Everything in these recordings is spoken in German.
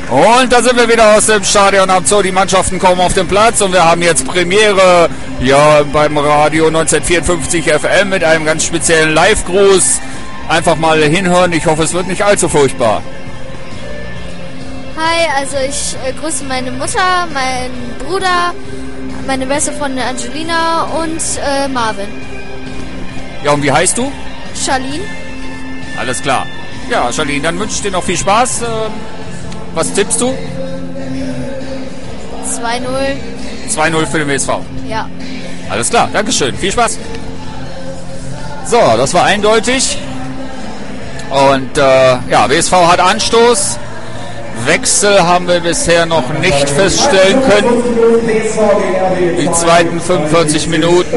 Und da sind wir wieder aus dem Stadion am Zoo. Die Mannschaften kommen auf den Platz und wir haben jetzt Premiere ja beim Radio 1954 FM mit einem ganz speziellen Live-Gruß. Einfach mal hinhören. Ich hoffe, es wird nicht allzu furchtbar. Hi, also ich grüße meine Mutter, meinen Bruder, meine beste Freundin Angelina und Marvin. Ja, und wie heißt du? Charlene. Alles klar. Ja, Charlene, dann wünsche ich dir noch viel Spaß. Was tippst du? 2-0. 2-0 für den WSV. Ja. Alles klar, Dankeschön. Viel Spaß. So, das war eindeutig. Und ja, WSV hat Anstoß. Wechsel haben wir bisher noch nicht feststellen können. Die zweiten 45 Minuten.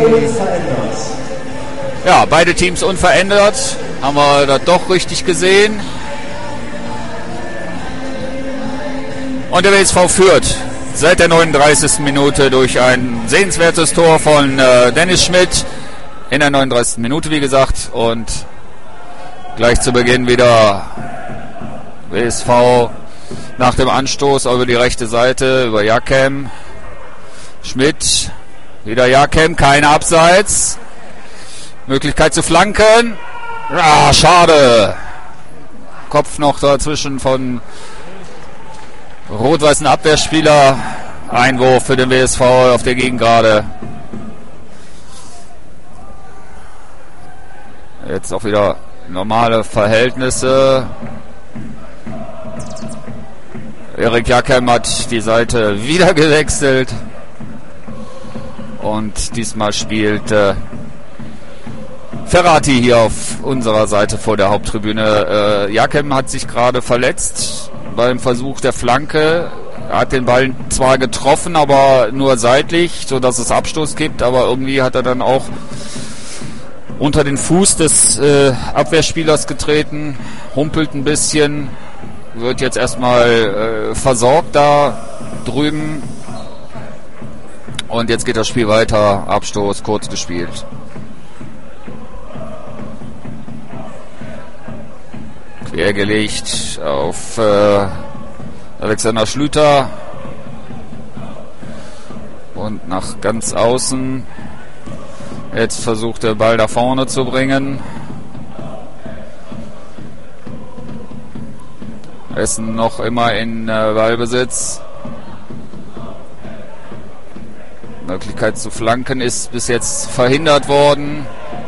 Ja, beide Teams unverändert. Haben wir das doch richtig gesehen. Und der WSV führt seit der 39. Minute durch ein sehenswertes Tor von Dennis Schmidt. In der 39. Minute, wie gesagt. Und gleich zu Beginn wieder WSV nach dem Anstoß über die rechte Seite, über Jakem. Schmidt, wieder Jakem, kein Abseits. Möglichkeit zu flanken. Ah, schade. Kopf noch dazwischen von rot-weißen Abwehrspieler. Einwurf für den WSV auf der Gegengrade. Jetzt auch wieder normale Verhältnisse. Erik Jakem hat die Seite wieder gewechselt. Und diesmal spielt Ferrati hier auf unserer Seite vor der Haupttribüne. Jakem hat sich gerade verletzt beim Versuch der Flanke. Er hat den Ball zwar getroffen, aber nur seitlich, sodass es Abstoß gibt. Aber irgendwie hat er dann auch unter den Fuß des Abwehrspielers getreten, humpelt ein bisschen, wird jetzt erstmal versorgt da drüben. Und jetzt geht das Spiel weiter. Abstoß, kurz gespielt. Quergelegt auf Alexander Schlüter. Und nach ganz außen. Jetzt versucht der Ball da vorne zu bringen. Essen noch immer in Ballbesitz. Möglichkeit zu flanken ist bis jetzt verhindert worden.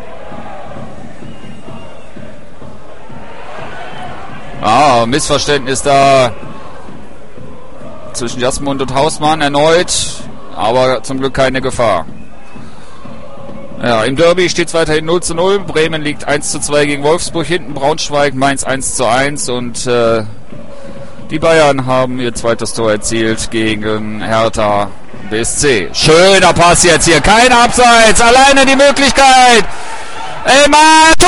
Missverständnis da zwischen Jasmund und Hausmann erneut, aber zum Glück keine Gefahr. Ja, im Derby steht es weiterhin 0:0. Bremen liegt 1:2 gegen Wolfsburg hinten, Braunschweig, Mainz 1:1 und die Bayern haben ihr zweites Tor erzielt gegen Hertha BSC. Schöner Pass jetzt hier, kein Abseits, alleine die Möglichkeit. Elmar, Tor!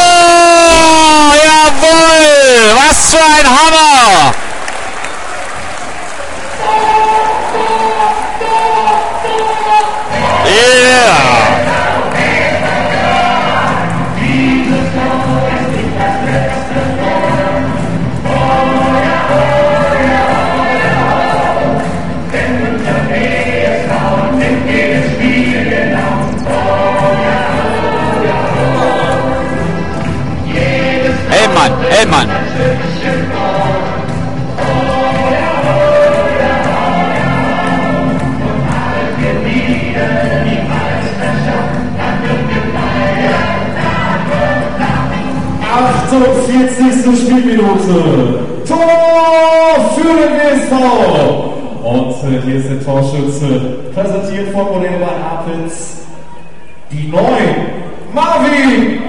Jawohl! Was für ein Hammer! Yeah! Hellmann. Spielminute. Tor für den WSV. Und hier ist der Torschütze, präsentiert von Modell Apels. Die 9. Marvin!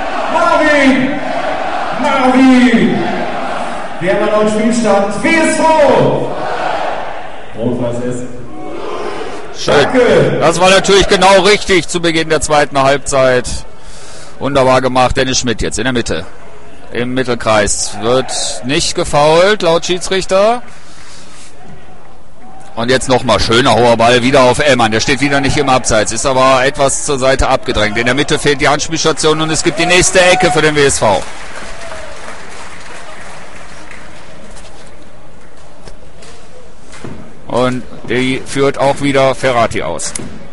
Wir haben einen neuen Spielstand. WSV! Rot-Weiß Essen. Schön. Das war natürlich genau richtig zu Beginn der zweiten Halbzeit. Wunderbar gemacht. Dennis Schmidt jetzt in der Mitte. Im Mittelkreis. Wird nicht gefoult laut Schiedsrichter. Und jetzt nochmal schöner hoher Ball wieder auf Ellmann. Der steht wieder nicht im Abseits. Ist aber etwas zur Seite abgedrängt. In der Mitte fehlt die Anspielstation und es gibt die nächste Ecke für den WSV. Und die führt auch wieder Ferrati aus.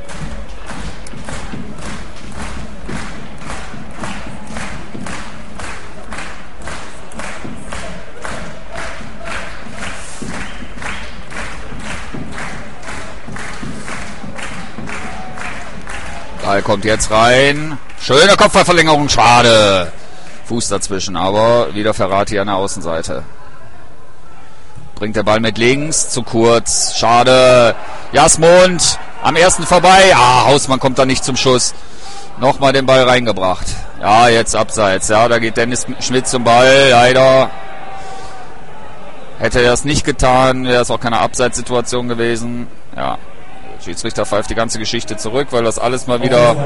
Ball kommt jetzt rein. Schöne Kopfballverlängerung, schade. Fuß dazwischen, aber wieder Ferrati an der Außenseite. Bringt der Ball mit links, zu kurz, schade. Jasmund am ersten vorbei. Hausmann kommt da nicht zum Schuss. Nochmal den Ball reingebracht. Ja, jetzt abseits. Ja, da geht Dennis Schmidt zum Ball. Leider hätte er das nicht getan, wäre es auch keine Abseitssituation gewesen. Ja. Schiedsrichter pfeift die ganze Geschichte zurück, weil das alles mal wieder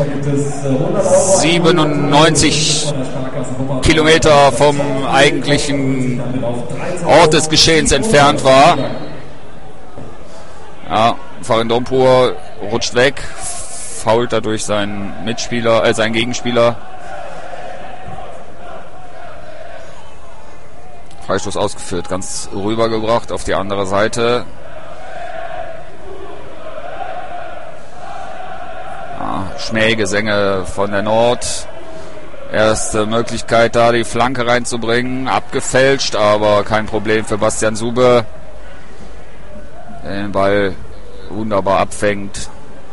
97 Kilometer vom eigentlichen Ort des Geschehens entfernt war. Ja, Farin Dompur rutscht weg, fault dadurch seinen Mitspieler, seinen Gegenspieler. Freistoß ausgeführt, ganz rübergebracht auf die andere Seite. Schmähgesänge von der Nord. Erste Möglichkeit da, die Flanke reinzubringen. Abgefälscht, aber kein Problem für Bastian Sube. Der den Ball wunderbar abfängt.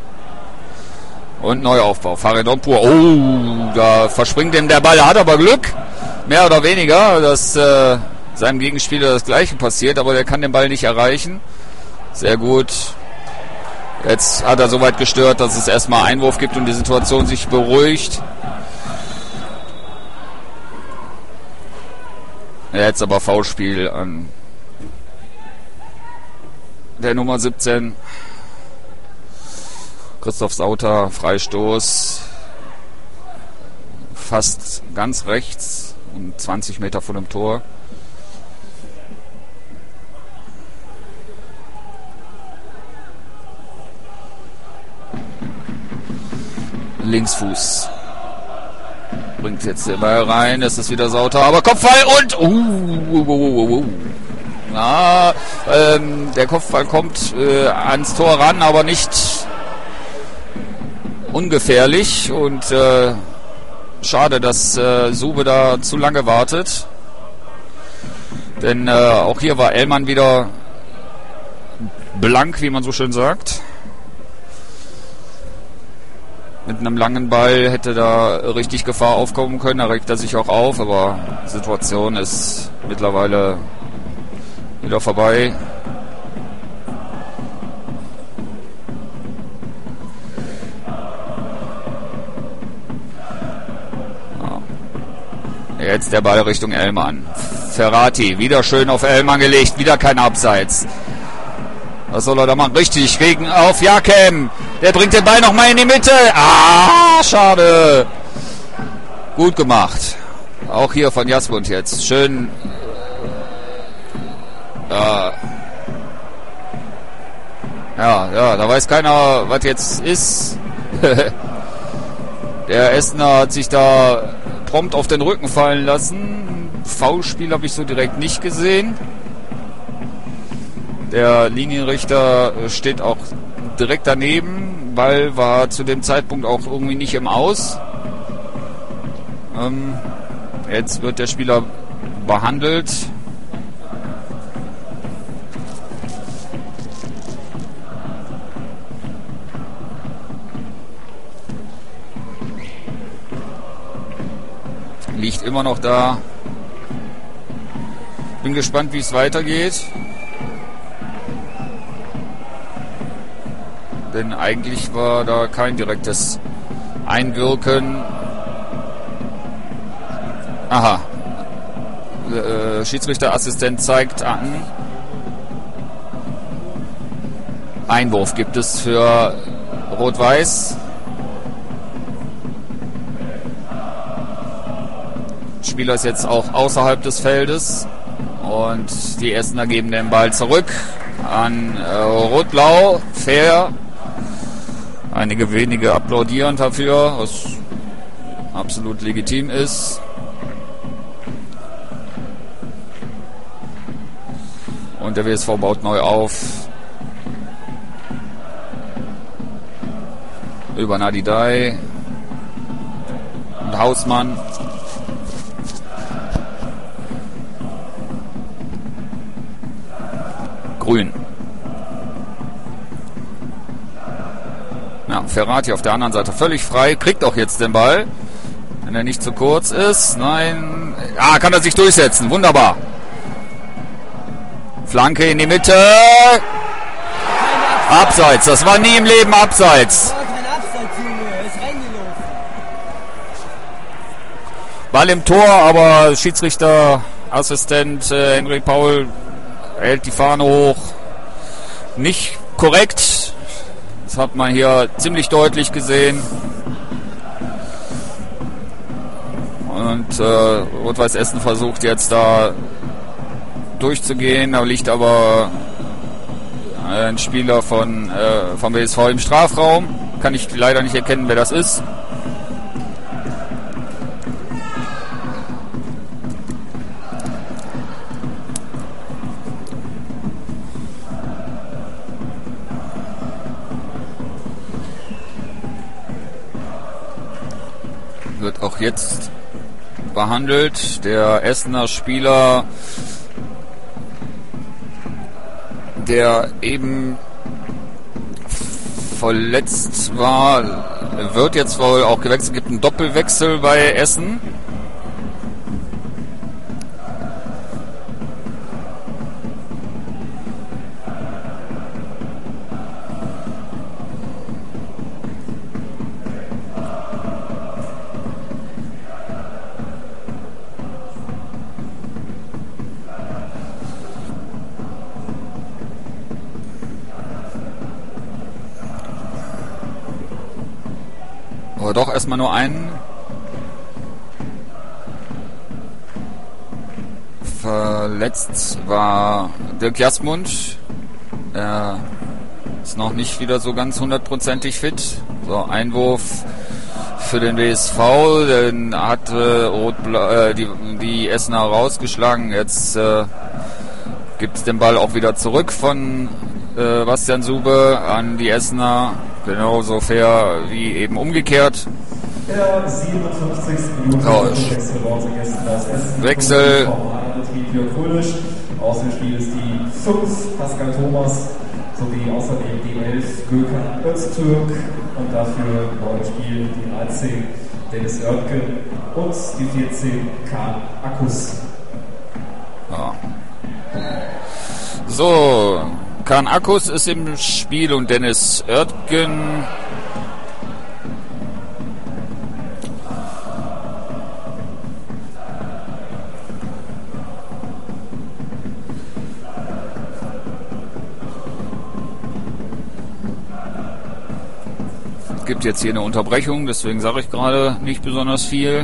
Und Neuaufbau. Farin Dompur. Oh, da verspringt ihm der Ball. Hat aber Glück. Mehr oder weniger, dass seinem Gegenspieler das Gleiche passiert. Aber der kann den Ball nicht erreichen. Sehr gut. Jetzt hat er soweit gestört, dass es erstmal Einwurf gibt und die Situation sich beruhigt. Jetzt aber Foulspiel an der Nummer 17. Christoph Sauter, Freistoß. Fast ganz rechts und 20 Meter von dem Tor. Linksfuß. Bringt jetzt den Ball rein. Es ist wieder Sauter. Aber Kopfball und... Na, der Kopfball kommt ans Tor ran, aber nicht ungefährlich. Und schade, dass Sube da zu lange wartet. Denn auch hier war Ellmann wieder blank, wie man so schön sagt. Mit einem langen Ball hätte da richtig Gefahr aufkommen können. Da regt er sich auch auf, aber die Situation ist mittlerweile wieder vorbei. Ja. Jetzt der Ball Richtung Ellmann. Ferrati, wieder schön auf Ellmann gelegt, wieder kein Abseits. Was soll er da machen? Richtig, gegen auf Jakem. Der bringt den Ball nochmal in die Mitte. Schade. Gut gemacht. Auch hier von Jasmund jetzt. Schön. Ja, da weiß keiner, was jetzt ist. Der Essener hat sich da prompt auf den Rücken fallen lassen. Foulspiel habe ich so direkt nicht gesehen. Der Linienrichter steht auch direkt daneben. Ball war zu dem Zeitpunkt auch irgendwie nicht im Aus. Jetzt wird der Spieler behandelt. Liegt immer noch da. Bin gespannt, wie es weitergeht. Denn eigentlich war da kein direktes Einwirken. Aha. Schiedsrichterassistent zeigt an. Einwurf gibt es für Rot-Weiß. Spieler ist jetzt auch außerhalb des Feldes. Und die Essener geben den Ball zurück an Rot-Blau. Fair. Einige wenige applaudieren dafür, was absolut legitim ist. Und der WSV baut neu auf. über Nadidai und Hausmann. Grün. Ja, Ferrati auf der anderen Seite völlig frei, kriegt auch jetzt den Ball, wenn er nicht zu kurz ist. Nein, kann er sich durchsetzen, wunderbar. Flanke in die Mitte. Abseits, das war nie im Leben Abseits. Ball im Tor, aber Schiedsrichterassistent Henry Paul hält die Fahne hoch. Nicht korrekt. Das hat man hier ziemlich deutlich gesehen. Und Rot-Weiß Essen versucht jetzt da durchzugehen. Da liegt aber ein Spieler vom WSV im Strafraum. Kann ich leider nicht erkennen, wer das ist. Wird auch jetzt behandelt. Der Essener Spieler, der eben verletzt war, wird jetzt wohl auch gewechselt. Es gibt einen Doppelwechsel bei Essen. Aber doch erstmal nur einen. Verletzt war Dirk Jasmund. Er ist noch nicht wieder so ganz hundertprozentig fit. So, Einwurf für den WSV. Den hat die Essener rausgeschlagen. Jetzt gibt es den Ball auch wieder zurück von Bastian Sube an die Essener. Genauso fair wie eben umgekehrt. Der 57. Minute Wechsel. Aus dem Spiel ist die 5 Pascal Thomas sowie außerdem die 11 Gökhan Öztürk und dafür neu im Spiel die 13 Dennis Oertgen und die 14 Kaan Akkus. Ja. So, Kaan Akkus ist im Spiel und Dennis Oertgen. Gibt jetzt hier eine Unterbrechung, deswegen sage ich gerade nicht besonders viel.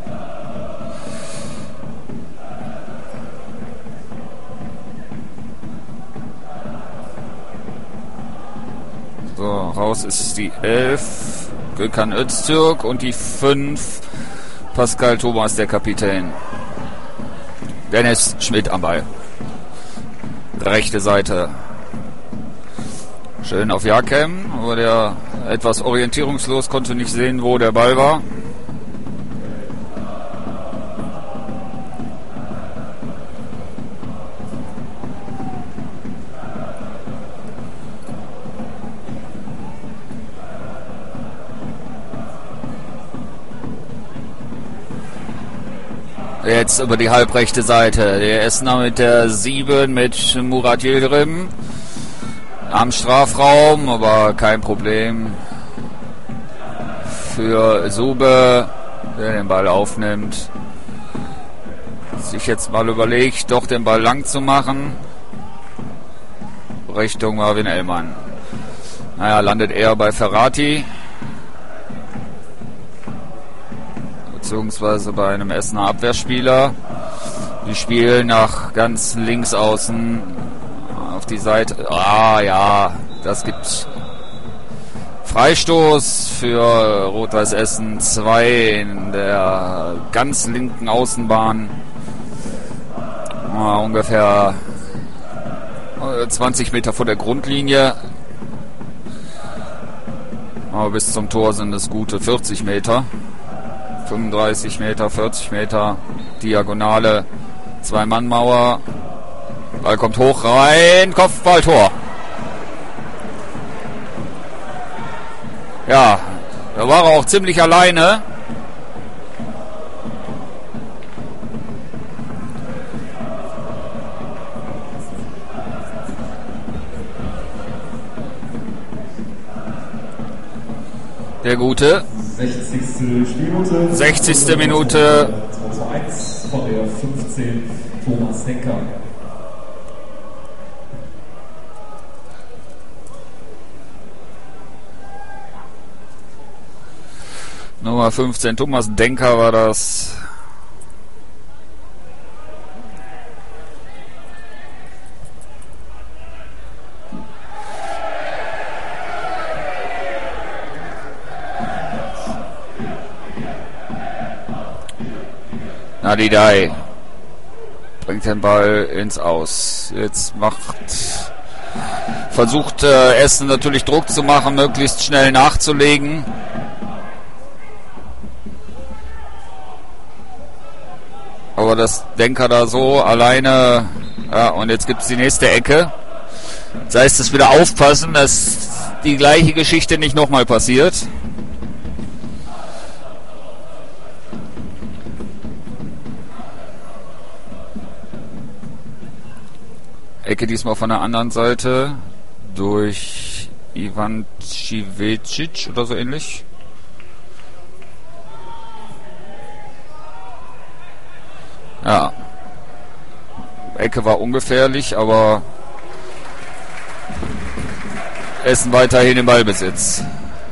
So, raus ist die 11 Gökhan Öztürk und die 5 Pascal Thomas, der Kapitän. Dennis Schmidt am Ball. Rechte Seite. Schön auf Jakem, aber der etwas orientierungslos, konnte nicht sehen, wo der Ball war. Jetzt über die halbrechte Seite. Der Essener mit der 7 mit Murat Yildirim am Strafraum, aber kein Problem für Sube, der den Ball aufnimmt. Sich jetzt mal überlegt, doch den Ball lang zu machen. Richtung Marvin Ellmann. Naja, landet eher bei Ferrati. Beziehungsweise bei einem Essener Abwehrspieler. Die spielen nach ganz links außen auf die Seite. Ja, das gibt Freistoß für Rot-Weiß Essen 2 in der ganz linken Außenbahn. Ungefähr 20 Meter vor der Grundlinie. Aber bis zum Tor sind es gute 40 Meter. 35 Meter, 40 Meter. Diagonale. 2-Mann-Mauer. Ball kommt hoch rein. Kopfballtor. Ja, da war er auch ziemlich alleine. Der Gute. 60. Spielminute. 60. Minute. 2:1 von der 15 Thomas Denker. Nummer 15 Thomas Denker war das. Nadidai bringt den Ball ins Aus. Jetzt versucht Essen natürlich Druck zu machen, möglichst schnell nachzulegen. Aber das Denker da so alleine. Ja, und jetzt gibt es die nächste Ecke. Das heißt, es wieder aufpassen, dass die gleiche Geschichte nicht nochmal passiert. Ecke diesmal von der anderen Seite durch Ivan Civecic oder so ähnlich. Ja. Ecke war ungefährlich, aber Essen weiterhin im Ballbesitz.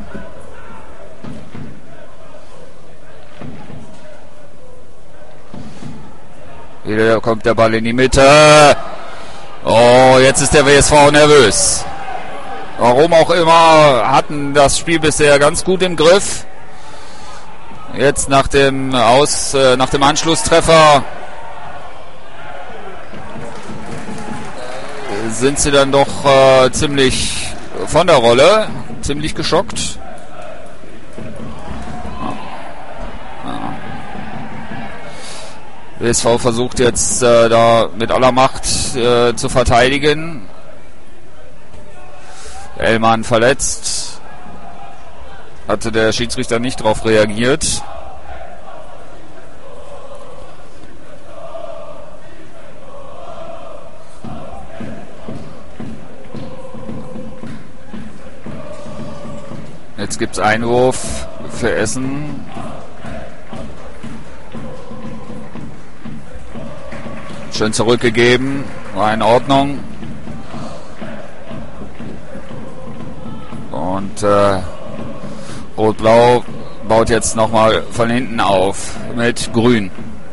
Wieder kommt der Ball in die Mitte. Oh, jetzt ist der WSV nervös. Warum auch immer, hatten das Spiel bisher ganz gut im Griff. Jetzt nach dem Anschlusstreffer sind sie dann doch ziemlich von der Rolle, ziemlich geschockt. WSV versucht jetzt da mit aller Macht zu verteidigen. Ellmann verletzt. Hatte der Schiedsrichter nicht darauf reagiert. Jetzt gibt es Einwurf für Essen. Schön zurückgegeben, war in Ordnung. Und Rot-Blau baut jetzt nochmal von hinten auf mit Grün.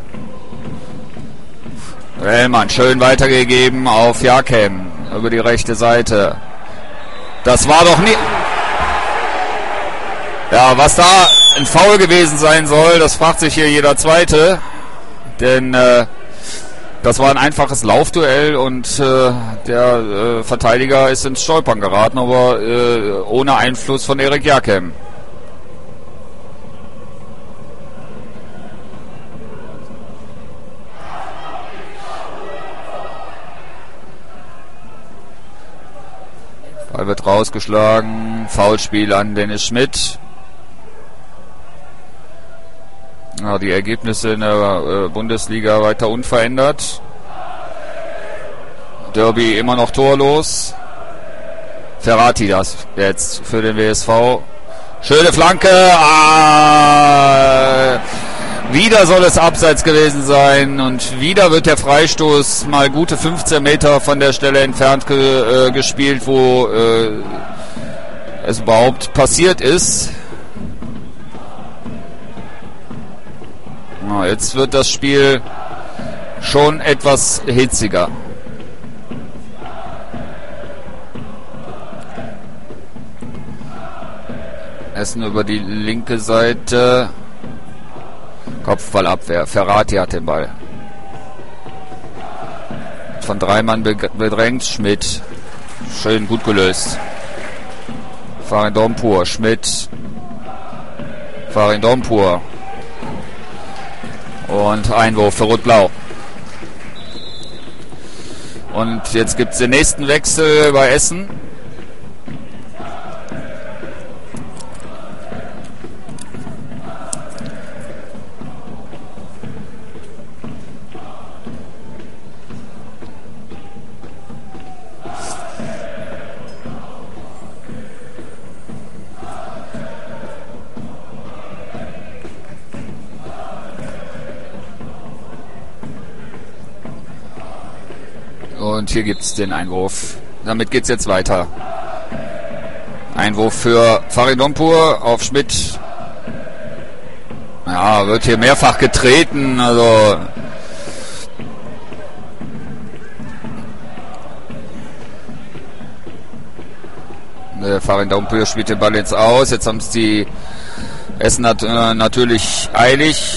Rellmann schön weitergegeben auf Jakem über die rechte Seite. Das war doch nie... Ja, was da ein Foul gewesen sein soll, das fragt sich hier jeder Zweite. Denn das war ein einfaches Laufduell und der Verteidiger ist ins Stolpern geraten, aber ohne Einfluss von Erik Jakem. Ball wird rausgeschlagen, Foulspiel an Dennis Schmidt. Ja, die Ergebnisse in der Bundesliga weiter unverändert. Derby immer noch torlos. Ferrati das jetzt für den WSV. Schöne Flanke. Wieder soll es abseits gewesen sein und wieder wird der Freistoß mal gute 15 Meter von der Stelle entfernt gespielt, wo es überhaupt passiert ist. Jetzt wird das Spiel schon etwas hitziger. Essen über die linke Seite. Kopfballabwehr. Ferrati hat den Ball. Von 3 Mann bedrängt. Schmidt. Schön gut gelöst. Farin Dompur, Schmidt. Farin Dompur. Und Einwurf für Rot-Blau. Und jetzt gibt es den nächsten Wechsel bei Essen. Und hier gibt es den Einwurf. Damit geht es jetzt weiter. Einwurf für Farin Dompur auf Schmidt. Ja, wird hier mehrfach getreten. Also Farin Dompur spielt den Ball jetzt aus. Jetzt haben es die Essen natürlich eilig.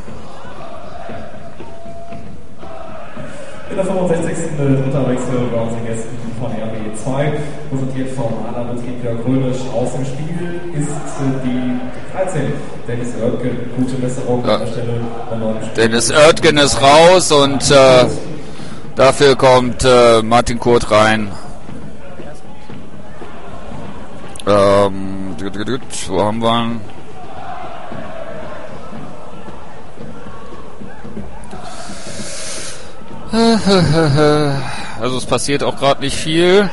In der 65. dritter Wechsel bei unseren Gästen von RB2, präsentiert vom Ana-Betrieb Jörg Rönisch. Aus dem Spiel ist die 13. Dennis Oertgen, gute Besserung an der Stelle. Dennis Oertgen ist raus und dafür kommt Martin Kurt rein. Wo haben wir ihn? Also es passiert auch gerade nicht viel.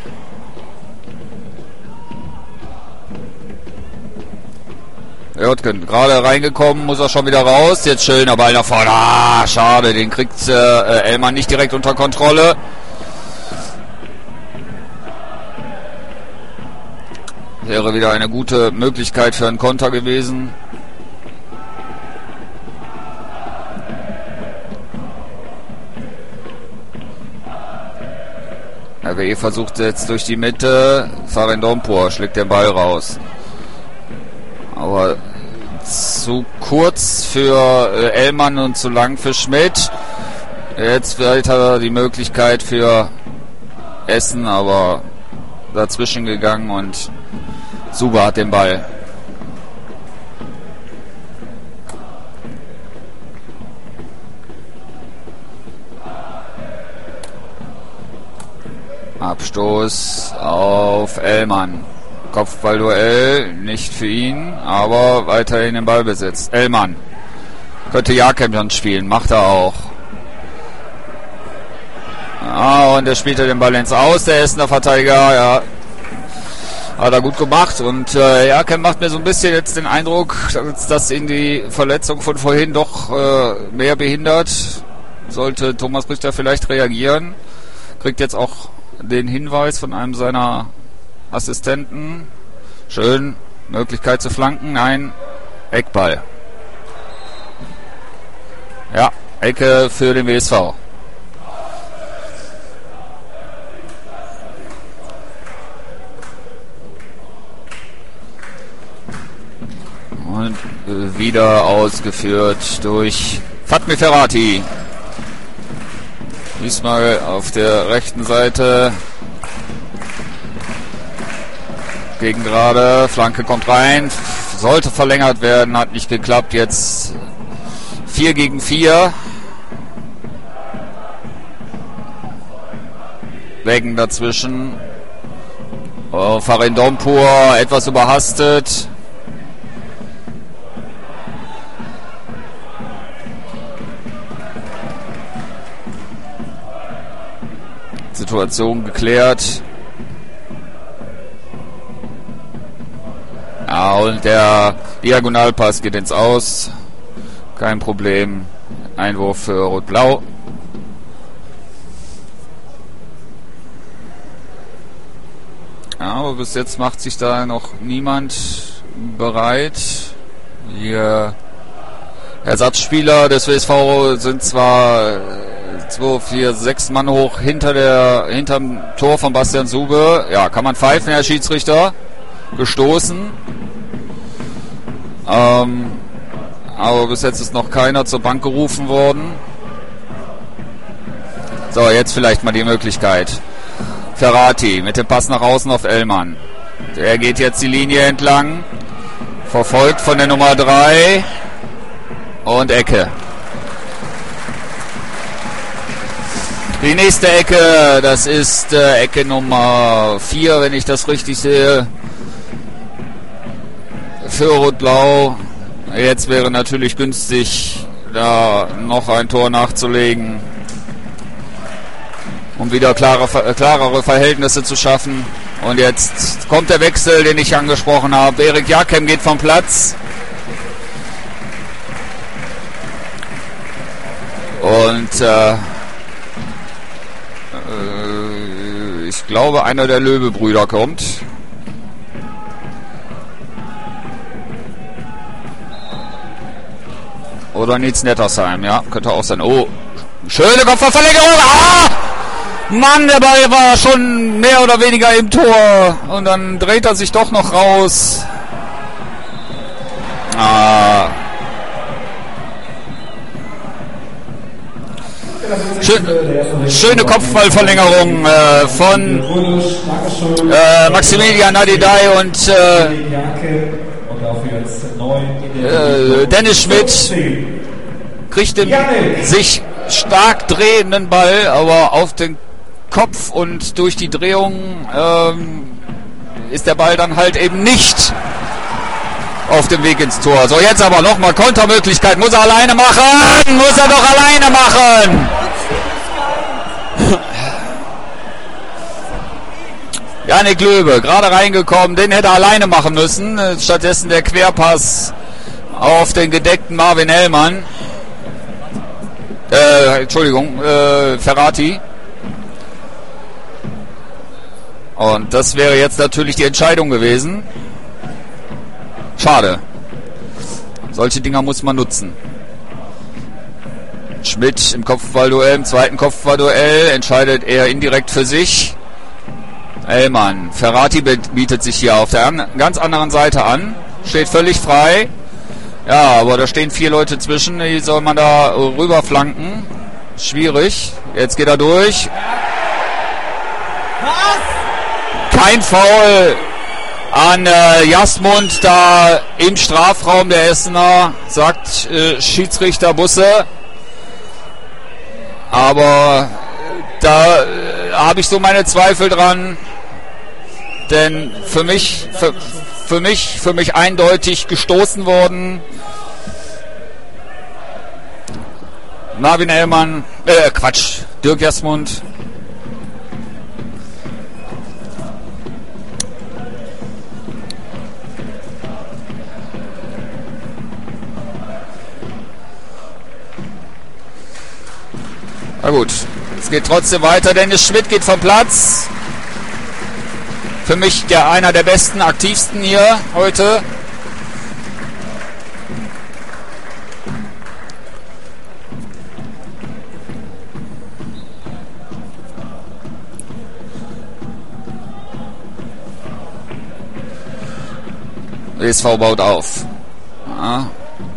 Oertgen gerade reingekommen, muss er schon wieder raus. Jetzt schöner Ball nach vorne. Ah, schade, den kriegt Ellmann nicht direkt unter Kontrolle. Wäre wieder eine gute Möglichkeit für einen Konter gewesen. RWE versucht jetzt durch die Mitte. Farin Dompur schlägt den Ball raus. Aber zu kurz für Ellmann und zu lang für Schmidt. Jetzt weiter die Möglichkeit für Essen, aber dazwischen gegangen und Suba hat den Ball. Abstoß auf Ellmann. Kopfballduell, nicht für ihn, aber weiterhin im Ballbesitz. Ellmann könnte Jakemjan spielen, macht er auch. Ja, und er spielt den Ball ins Aus, der Essener Verteidiger, ja. Hat er gut gemacht und Jakem macht mir so ein bisschen jetzt den Eindruck, dass ihn die Verletzung von vorhin doch mehr behindert. Sollte Thomas Richter vielleicht reagieren. Kriegt jetzt auch den Hinweis von einem seiner Assistenten. Schön, Möglichkeit zu flanken. Nein, Eckball. Ja, Ecke für den WSV. Und wieder ausgeführt durch Fatmi Ferrati. Diesmal auf der rechten Seite. Gegen gerade. Flanke kommt rein. Sollte verlängert werden. Hat nicht geklappt. Jetzt 4 gegen 4. Wegen dazwischen. Oh, Farin Dompur etwas überhastet. Situation geklärt. Ja, und der Diagonalpass geht ins Aus. Kein Problem. Einwurf für Rot-Blau. Ja, aber bis jetzt macht sich da noch niemand bereit. Die Ersatzspieler des WSV sind zwar 2, 4, 6 Mann hoch hinterm Tor von Bastian Sube. Ja, kann man pfeifen, Herr Schiedsrichter. Gestoßen. Aber bis jetzt ist noch keiner zur Bank gerufen worden. So, jetzt vielleicht mal die Möglichkeit. Ferrati mit dem Pass nach außen auf Ellmann. Der geht jetzt die Linie entlang. Verfolgt von der Nummer 3. Und Ecke. Die nächste Ecke, das ist Ecke Nummer 4, wenn ich das richtig sehe. Für Rot-Blau. Jetzt wäre natürlich günstig, da noch ein Tor nachzulegen, um wieder klarere Verhältnisse zu schaffen. Und jetzt kommt der Wechsel, den ich angesprochen habe. Erik Jakem geht vom Platz. Und ich glaube, einer der Löwe-Brüder kommt. Oder Nils Nettersheim, ja, könnte auch sein. Oh, schöne Kopfballverlängerung. Ah! Mann, der Ball war schon mehr oder weniger im Tor. Und dann dreht er sich doch noch raus. Ah. Schöne Kopfballverlängerung von Maximilian Nadidai und Dennis Schmidt kriegt den sich stark drehenden Ball, aber auf den Kopf und durch die Drehung ist der Ball dann halt eben nicht auf dem Weg ins Tor. So, jetzt aber nochmal Kontermöglichkeit. Muss er alleine machen! Muss er doch alleine machen! Janik Löwe, gerade reingekommen, den hätte er alleine machen müssen. Stattdessen der Querpass auf den gedeckten Marvin Hellmann. Ferrati. Und das wäre jetzt natürlich die Entscheidung gewesen. Schade. Solche Dinger muss man nutzen. Schmidt im Kopfballduell, im zweiten Kopfballduell entscheidet er indirekt für sich. Hellmann. Ferrati bietet sich hier auf der ganz anderen Seite an. Steht völlig frei. Ja, aber da stehen 4 Leute zwischen. Wie soll man da rüber flanken? Schwierig. Jetzt geht er durch. Kein Foul an Jasmund da im Strafraum der Essener, sagt Schiedsrichter Busse. Aber da habe ich so meine Zweifel dran, denn für mich eindeutig gestoßen worden. Marvin Hellmann, Dirk Jasmund. Na gut, es geht trotzdem weiter. Dennis Schmidt geht vom Platz. Für mich einer der besten, aktivsten hier heute. WSV baut auf. Ja.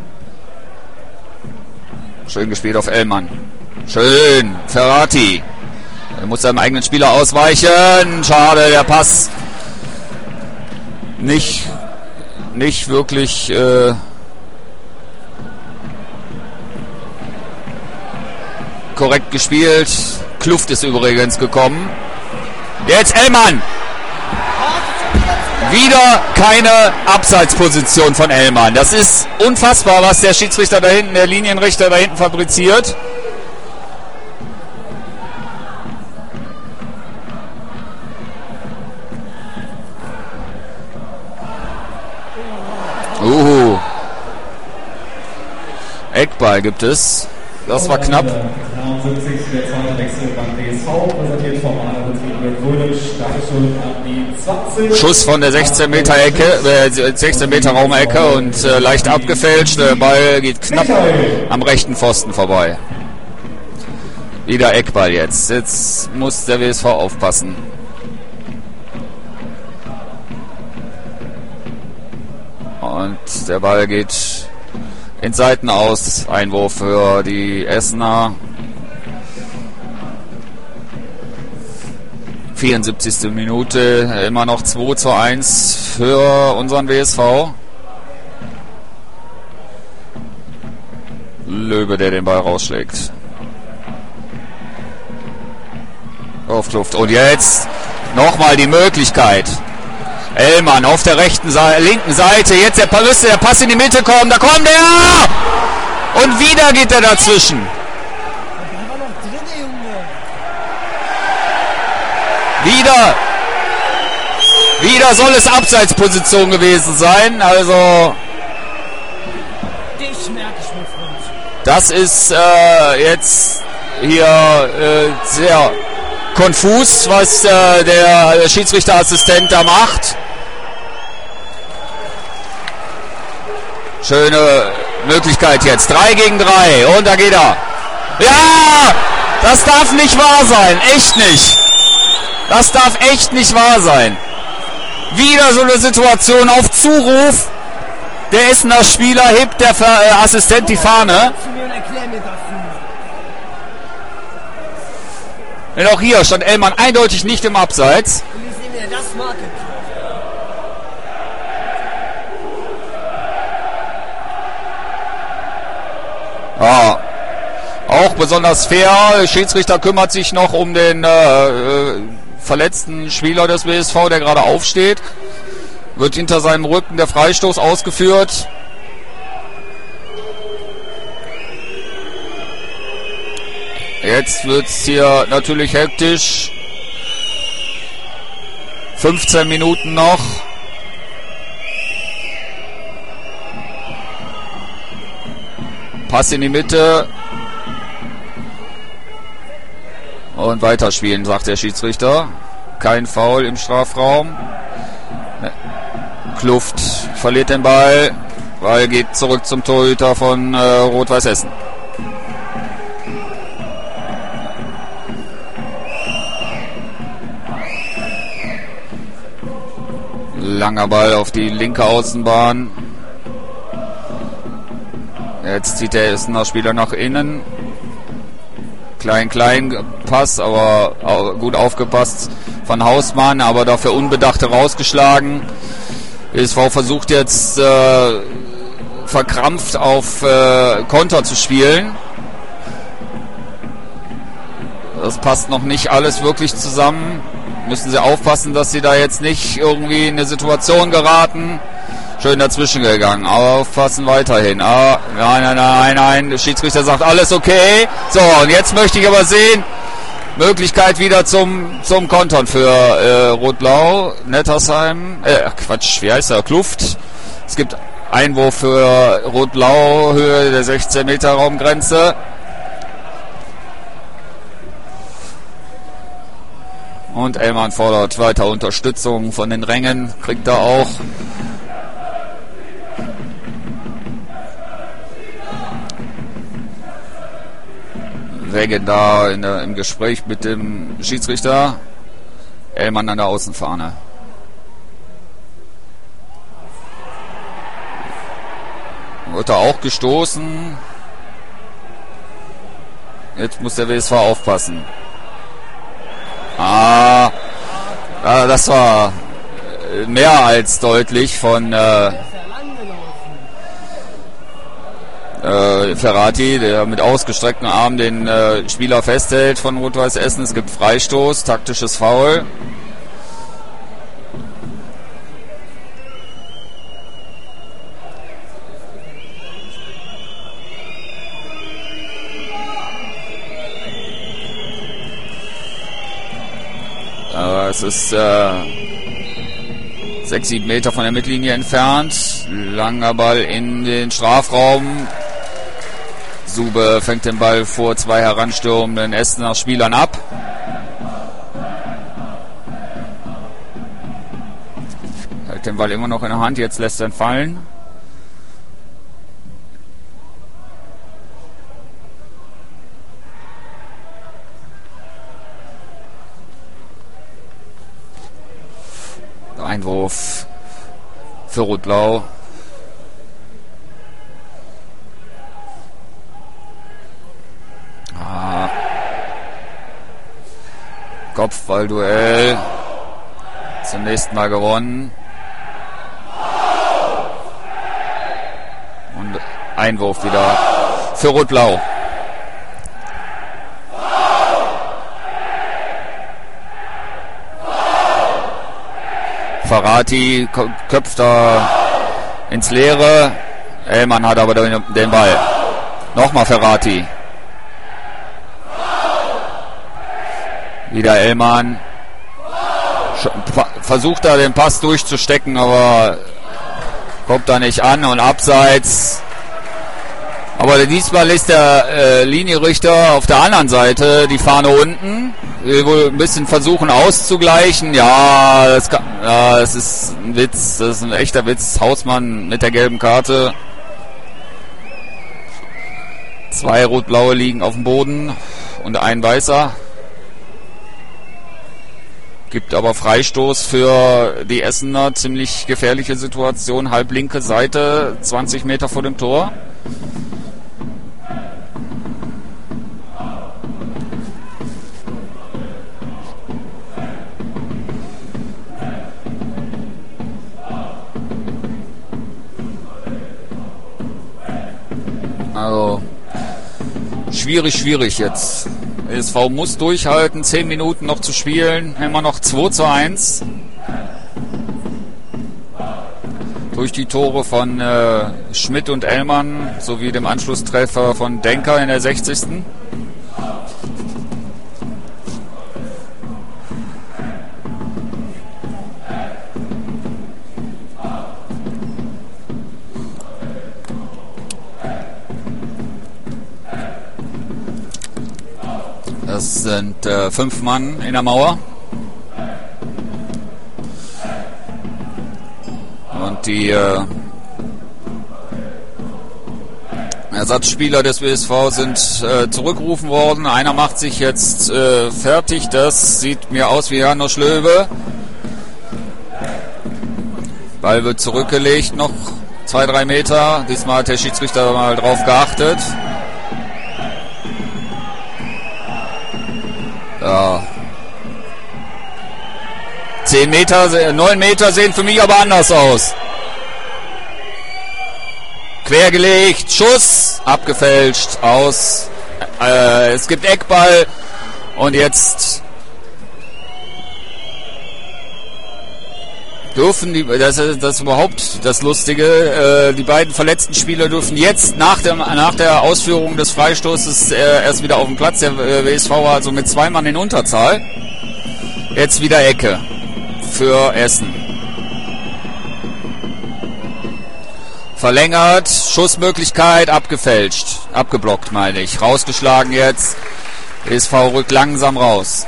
Schön gespielt auf Ellmann. Schön, Ferrati. Er muss seinem eigenen Spieler ausweichen. Schade, der Pass nicht wirklich korrekt gespielt. Kluft ist übrigens gekommen. Jetzt Ellmann. Wieder keine Abseitsposition von Ellmann. Das ist unfassbar, was der Schiedsrichter da hinten, der Linienrichter da hinten fabriziert. Eckball gibt es. Das war knapp. 73, der zweite Wechsel beim WSV, präsentiert vom Anbetrieb Grönisch. Dankeschön an die 20. Schuss von der 16 Meter Ecke, 16 Meter Raumecke und leicht abgefälscht. Der Ball geht knapp am rechten Pfosten vorbei. Wieder Eckball jetzt. Jetzt muss der WSV aufpassen. Und der Ball geht ins Seitenaus. Einwurf für die Essener. 74. Minute, immer noch 2:1 für unseren WSV. Löwe, der den Ball rausschlägt. Auf Luft. Und jetzt nochmal die Möglichkeit. Ellmann auf der linken Seite. Jetzt der Pass in die Mitte kommen. Da kommt er! Und wieder geht er dazwischen. Wieder soll es Abseitsposition gewesen sein. Also das ist jetzt hier sehr konfus, was der Schiedsrichterassistent da macht. Schöne Möglichkeit jetzt. 3 gegen 3 und da geht er. Ja! Das darf nicht wahr sein. Echt nicht. Das darf echt nicht wahr sein. Wieder so eine Situation auf Zuruf. Der Essener Spieler hebt der Assistent die Fahne. Denn auch hier stand Ellmann eindeutig nicht im Abseits. Ja, auch besonders fair. Der Schiedsrichter kümmert sich noch um den verletzten Spieler des WSV, der gerade aufsteht. Wird hinter seinem Rücken der Freistoß ausgeführt. Jetzt wird es hier natürlich hektisch. 15 Minuten noch. Pass in die Mitte. Und weiterspielen, sagt der Schiedsrichter. Kein Foul im Strafraum. Kluft verliert den Ball. Ball geht zurück zum Torhüter von Rot-Weiß Essen. Langer Ball auf die linke Außenbahn. Jetzt zieht der Essener Spieler nach innen. Klein Pass, aber gut aufgepasst von Hausmann, aber dafür unbedacht rausgeschlagen. BSV versucht jetzt verkrampft auf Konter zu spielen. Das passt noch nicht alles wirklich zusammen. Müssen sie aufpassen, dass sie da jetzt nicht irgendwie in eine Situation geraten. Schön dazwischen gegangen, aber aufpassen weiterhin. Nein. Der Schiedsrichter sagt, alles okay. So, und jetzt möchte ich aber sehen, Möglichkeit wieder zum Kontern für Rot-Blau. Nettersheim, wie heißt er? Kluft. Es gibt Einwurf für Rot-Blau, Höhe der 16 Meter Raumgrenze. Und Ellmann fordert weiter Unterstützung von den Rängen, kriegt er auch. Regen da im Gespräch mit dem Schiedsrichter. Ellmann an der Außenfahne. Wird er auch gestoßen. Jetzt muss der WSV aufpassen. Das war mehr als deutlich von Ferrati, der mit ausgestreckten Armen den Spieler festhält von Rot-Weiß Essen. Es gibt Freistoß, taktisches Foul. Es ist 6-7 Meter von der Mittellinie entfernt. Langer Ball in den Strafraum. Sube fängt den Ball vor 2 heranstürmenden Essener Spielern ab. Hält den Ball immer noch in der Hand, jetzt lässt er ihn fallen. Einwurf für Rot-Blau. Kopfballduell. Zum nächsten Mal gewonnen. Und Einwurf wieder für Rot-Blau. Ferrati köpft da ins Leere. Ellmann hat aber den Ball. Nochmal Ferrati. Wieder Ellmann. Versucht da den Pass durchzustecken, aber kommt da nicht an und abseits. Aber diesmal ist der Linienrichter auf der anderen Seite die Fahne unten. Will wohl ein bisschen versuchen auszugleichen. Ja, das ist ein Witz. Das ist ein echter Witz. Hausmann mit der gelben Karte. 2 Rot-Blaue liegen auf dem Boden und ein Weißer. Gibt aber Freistoß für die Essener. Ziemlich gefährliche Situation. Halblinke Seite, 20 Meter vor dem Tor. Also schwierig jetzt. ESV muss durchhalten, 10 Minuten noch zu spielen, immer noch 2:1. Durch die Tore von Schmidt und Ellmann sowie dem Anschlusstreffer von Denker in der 60. Das sind 5 Mann in der Mauer. Und die Ersatzspieler des WSV sind zurückgerufen worden. Einer macht sich jetzt fertig. Das sieht mir aus wie Janusz Löwe. Ball wird zurückgelegt, noch 2-3 Meter. Diesmal hat der Schiedsrichter mal drauf geachtet. Ja. 10 Meter, 9 Meter sehen für mich aber anders aus. Quergelegt, Schuss, abgefälscht, aus. Es gibt Eckball und jetzt dürfen das ist überhaupt das Lustige, die beiden verletzten Spieler dürfen jetzt nach der Ausführung des Freistoßes erst wieder auf dem Platz. Der WSV war also mit 2 Mann in Unterzahl. Jetzt wieder Ecke für Essen. Verlängert, Schussmöglichkeit, abgefälscht, abgeblockt meine ich, rausgeschlagen jetzt. WSV rückt langsam raus.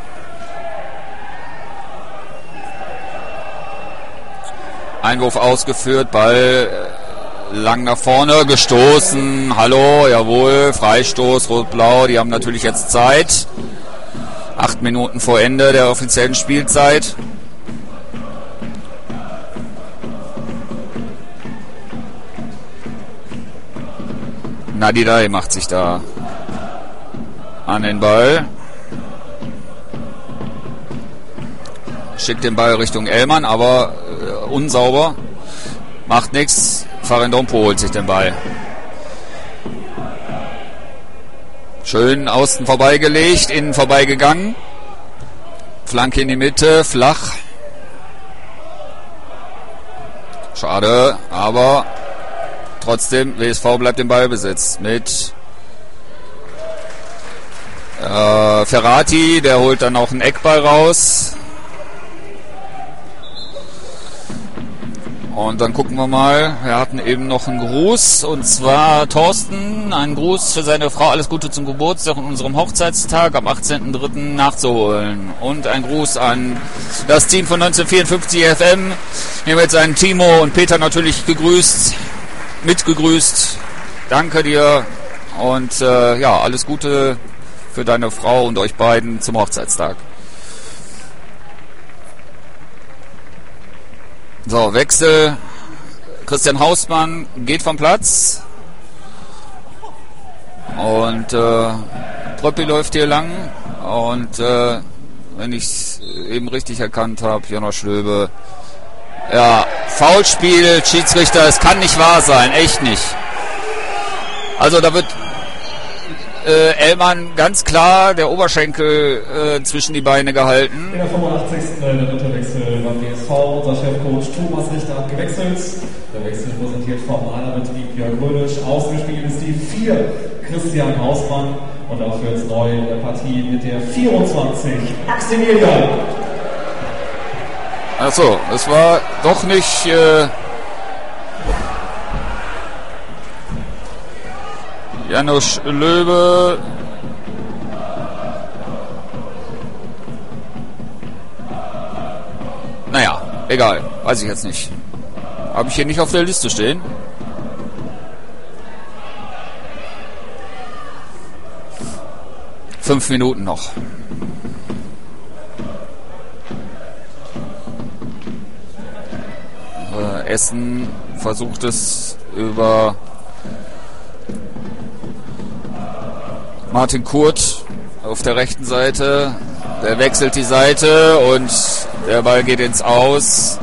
Einwurf ausgeführt, Ball lang nach vorne, gestoßen, hallo, jawohl, Freistoß, Rot-Blau, die haben natürlich jetzt Zeit. 8 Minuten vor Ende der offiziellen Spielzeit. Nadidai macht sich da an den Ball. Schickt den Ball Richtung Ellmann, aber unsauber. Macht nichts. Farendompo holt sich den Ball. Schön außen vorbeigelegt, innen vorbeigegangen. Flanke in die Mitte, flach. Schade, aber trotzdem, WSV bleibt im Ballbesitz mit Ferrati, der holt dann auch einen Eckball raus. Und dann gucken wir mal, wir hatten eben noch einen Gruß, und zwar Thorsten, einen Gruß für seine Frau, alles Gute zum Geburtstag und unserem Hochzeitstag am 18.03. nachzuholen. Und ein Gruß an das Team von 1954 FM, hier mit seinen Timo und Peter natürlich mitgegrüßt. Danke dir und ja, alles Gute für deine Frau und euch beiden zum Hochzeitstag. So, Wechsel. Christian Hausmann geht vom Platz. Und Tröppi läuft hier lang. Und wenn ich es eben richtig erkannt habe. Jonas Löbe. Ja, Foulspiel, Schiedsrichter, es kann nicht wahr sein, echt nicht. Also da wird Ellmann ganz klar der Oberschenkel zwischen die Beine gehalten. In der 85. Der dritte Wechsel beim DSV. Unser Chefcoach Thomas Richter hat gewechselt. Der Wechsel präsentiert vom Malerbetrieb Jörg Rödisch. Ausgespielt ist die 4 Christian Hausmann. Und dafür jetzt neu in der Partie mit der 24 Maximilian. Achso, es war doch nicht... Janusz Löbe. Naja, egal. Weiß ich jetzt nicht. Habe ich hier nicht auf der Liste stehen. Fünf Minuten noch. Essen versucht es über Martin Kurt auf der rechten Seite. Der wechselt die Seite und der Ball geht ins Aus.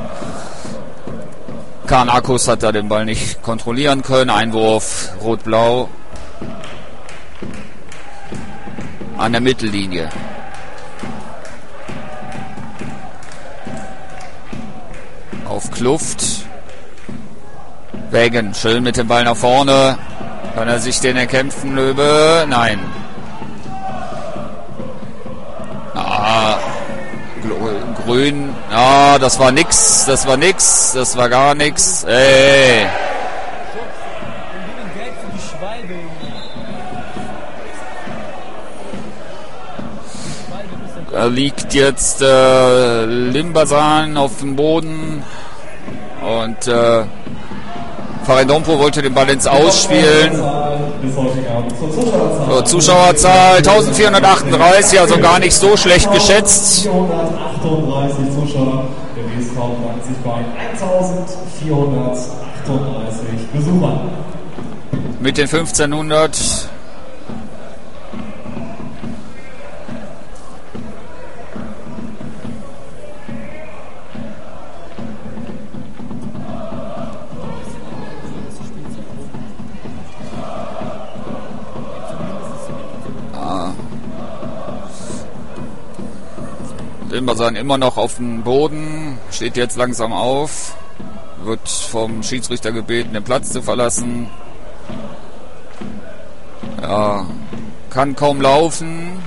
Karnakos hat da den Ball nicht kontrollieren können. Einwurf rot-blau an der Mittellinie. Auf Kluft. Wegen schön mit dem Ball nach vorne. Kann er sich den erkämpfen, Löbe? Nein. Grün. Das war nix. Das war nix. Das war gar nix. Ey. Da liegt jetzt Limbasan auf dem Boden. Und Farindompo wollte den Ball ins Ausspielen. So, Zuschauerzahl 1438, also gar nicht so schlecht geschätzt. 438 Zuschauer. Der WSV befindet sich bei 1438 Besuchern. Mit den 1500. Limbasan immer noch auf dem Boden, steht jetzt langsam auf, wird vom Schiedsrichter gebeten, den Platz zu verlassen. Ja, kann kaum laufen.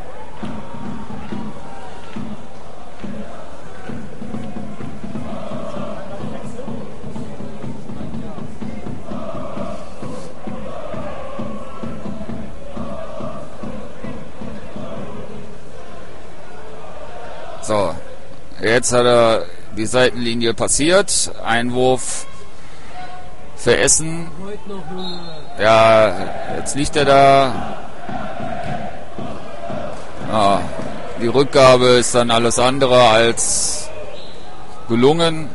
So, jetzt hat er die Seitenlinie passiert. Einwurf für Essen. Ja, jetzt liegt er da. Ja, die Rückgabe ist dann alles andere als gelungen.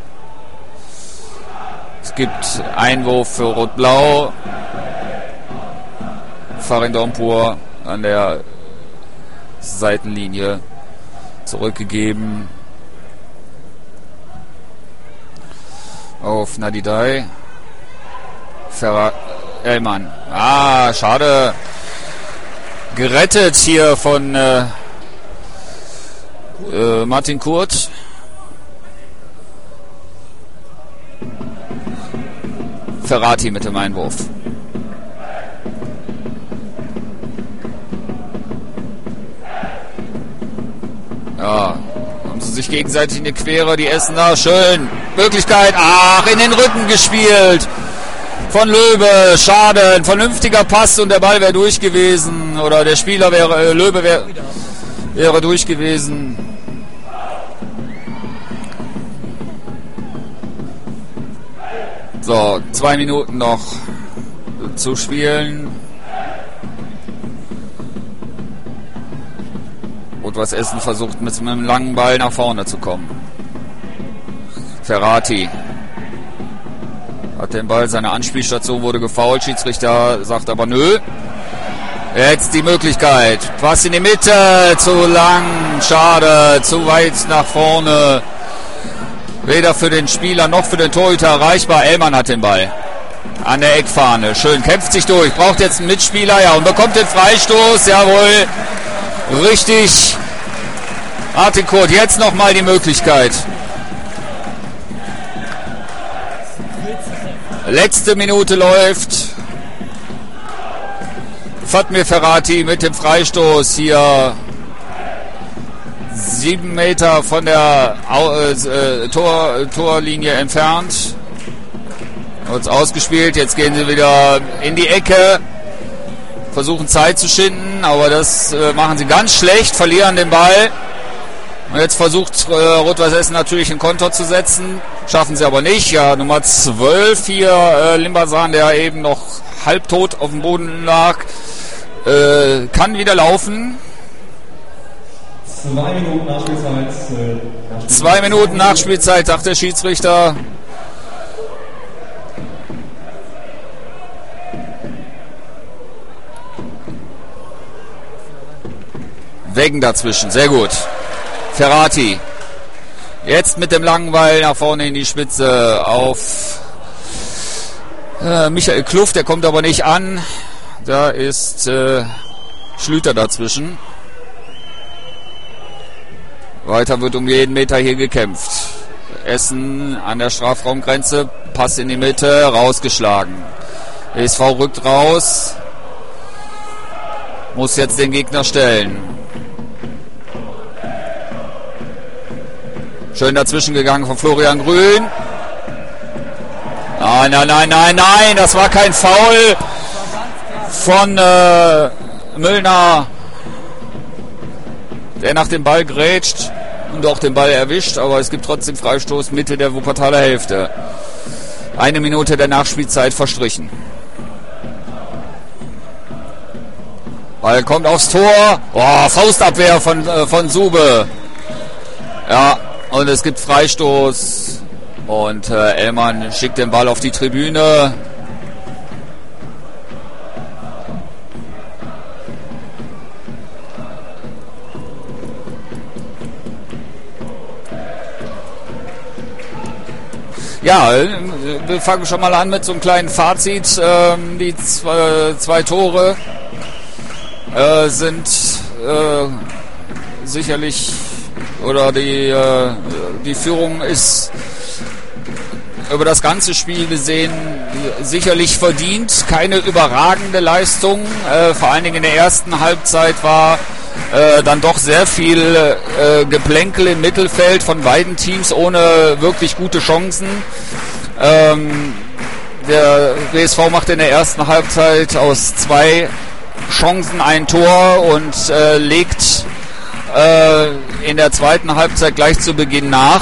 Es gibt Einwurf für Rot-Blau. Farindompur an der Seitenlinie zurückgegeben auf Nadidai. Ellmann. Schade. Gerettet hier von Martin Kurt. Ferrati mit dem Einwurf. Ja, haben sie sich gegenseitig in die Quere, die Essener, schön, Möglichkeit, in den Rücken gespielt von Löbe, schade, ein vernünftiger Pass und der Ball wäre durch gewesen, oder der Spieler wäre, Löbe wäre durch gewesen. So, 2 Minuten noch zu spielen. Was Essen versucht mit einem langen Ball nach vorne zu kommen. Ferrati hat den Ball, seine Anspielstation wurde gefoult, Schiedsrichter sagt aber nö. Jetzt die Möglichkeit. Pass in die Mitte. Zu lang. Schade. Zu weit nach vorne. Weder für den Spieler noch für den Torhüter erreichbar. Ellmann hat den Ball. An der Eckfahne. Schön. Kämpft sich durch. Braucht jetzt einen Mitspieler. Ja, und bekommt den Freistoß. Jawohl. Richtig. Martin Kurt. Jetzt nochmal die Möglichkeit. Letzte Minute läuft. Fatmir Ferrati mit dem Freistoß hier 7 Meter von der Torlinie entfernt. Wird ausgespielt, jetzt gehen sie wieder in die Ecke, versuchen Zeit zu schinden, aber das machen sie ganz schlecht, verlieren den Ball. Und jetzt versucht Rot-Weiß Essen natürlich einen Konter zu setzen, schaffen sie aber nicht. Ja, Nummer 12 hier, Limbasan, der eben noch halbtot auf dem Boden lag, kann wieder laufen. 2 Minuten Nachspielzeit. 2 Minuten Nachspielzeit, sagt der Schiedsrichter. Wegen dazwischen, sehr gut. Ferrati. Jetzt mit dem langen Ball nach vorne in die Spitze auf Michael Kluft, der kommt aber nicht an. Da ist Schlüter dazwischen. Weiter wird um jeden Meter hier gekämpft. Essen an der Strafraumgrenze, Pass in die Mitte, rausgeschlagen. ESV rückt raus, muss jetzt den Gegner stellen. Schön dazwischen gegangen von Florian Grün. Nein, das war kein Foul von Müllner, der nach dem Ball grätscht und auch den Ball erwischt, aber es gibt trotzdem Freistoß Mitte der Wuppertaler Hälfte. 1 Minute der Nachspielzeit verstrichen. Ball kommt aufs Tor. Oh, Faustabwehr von Sube. Ja, und es gibt Freistoß. Und Ellmann schickt den Ball auf die Tribüne. Ja, wir fangen schon mal an mit so einem kleinen Fazit. Die zwei Tore sind sicherlich, oder die Führung ist über das ganze Spiel gesehen sicherlich verdient. Keine überragende Leistung. Vor allen Dingen in der ersten Halbzeit war dann doch sehr viel Geplänkel im Mittelfeld von beiden Teams ohne wirklich gute Chancen. Der WSV macht in der ersten Halbzeit aus 2 Chancen ein Tor und legt in der zweiten Halbzeit gleich zu Beginn nach.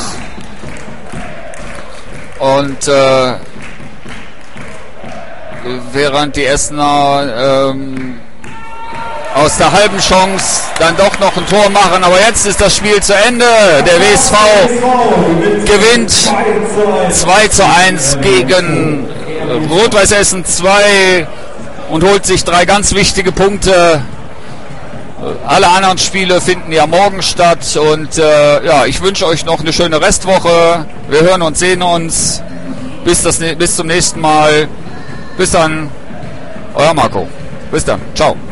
Und während die Essener aus der halben Chance dann doch noch ein Tor machen, aber jetzt ist das Spiel zu Ende. Der WSV gewinnt 2:1 gegen Rot-Weiß Essen 2 und holt sich 3 ganz wichtige Punkte. Alle anderen Spiele finden ja morgen statt und ja, ich wünsche euch noch eine schöne Restwoche. Wir hören und sehen uns. Bis zum nächsten Mal. Bis dann, euer Marco. Bis dann. Ciao.